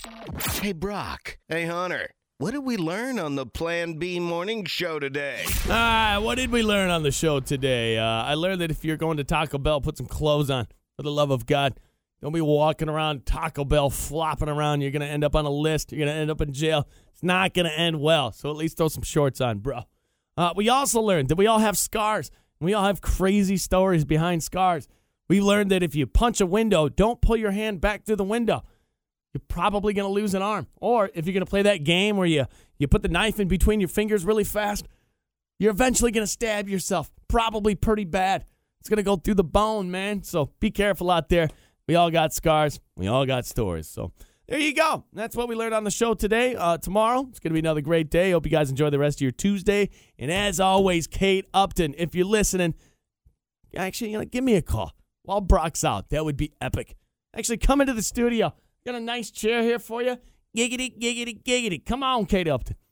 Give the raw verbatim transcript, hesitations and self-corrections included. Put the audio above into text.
Hey, Brock. Hey, Hunter. What did we learn on the Plan B morning show today? Ah, what did we learn on the show today? Uh, I learned that if you're going to Taco Bell, put some clothes on. For the love of God, don't be walking around Taco Bell flopping around. You're going to end up on a list. You're going to end up in jail. It's not going to end well. So at least throw some shorts on, bro. Uh, we also learned that we all have scars. We all have crazy stories behind scars. We learned that if you punch a window, don't pull your hand back through the window. You're probably going to lose an arm. Or if you're going to play that game where you, you put the knife in between your fingers really fast, you're eventually going to stab yourself. Probably pretty bad. It's going to go through the bone, man. So be careful out there. We all got scars. We all got stories. So there you go. That's what we learned on the show today. Uh, tomorrow, it's going to be another great day. Hope you guys enjoy the rest of your Tuesday. And as always, Kate Upton, if you're listening, actually, you know, give me a call while Brock's out. That would be epic. Actually, come into the studio. Got a nice chair here for you. Giggity, giggity, giggity. Come on, Kate Upton.